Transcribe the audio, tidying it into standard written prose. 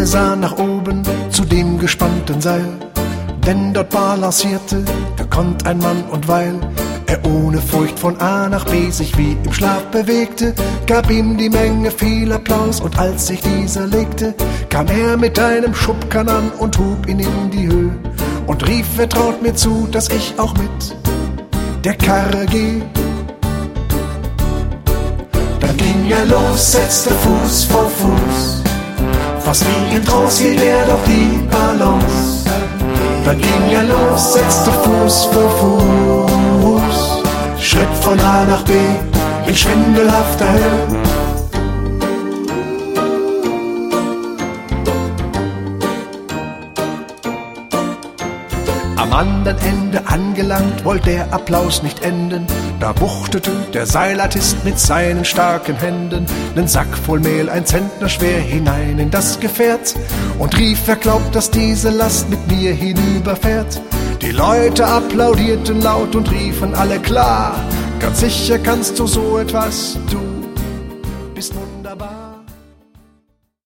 sah nach oben zu dem gespannten Seil, denn dort balancierte, da konnt ein Mann, und weil er ohne Furcht von A nach B sich wie im Schlaf bewegte, gab ihm die Menge viel Applaus, und als sich dieser legte, kam er mit einem Schubkarren an und hub ihn in die Höhe und rief, wer traut mir zu, dass ich auch mit der Karre geh. Dann ging er los, setzte Fuß vor Fuß, fast wie im Trance hielt er doch die Balance. Dann ging er los, setzte Fuß vor Fuß, Schritt von A nach B in schwindelhafter Höhe. Am anderen Ende angelangt, wollte der Applaus nicht enden. Da wuchtete der Seilartist mit seinen starken Händen nen Sack voll Mehl, ein Zentner schwer, hinein in das Gefährt und rief, wer glaubt, dass diese Last mit mir hinüberfährt. Die Leute applaudierten laut und riefen alle klar, ganz sicher kannst du so etwas tun.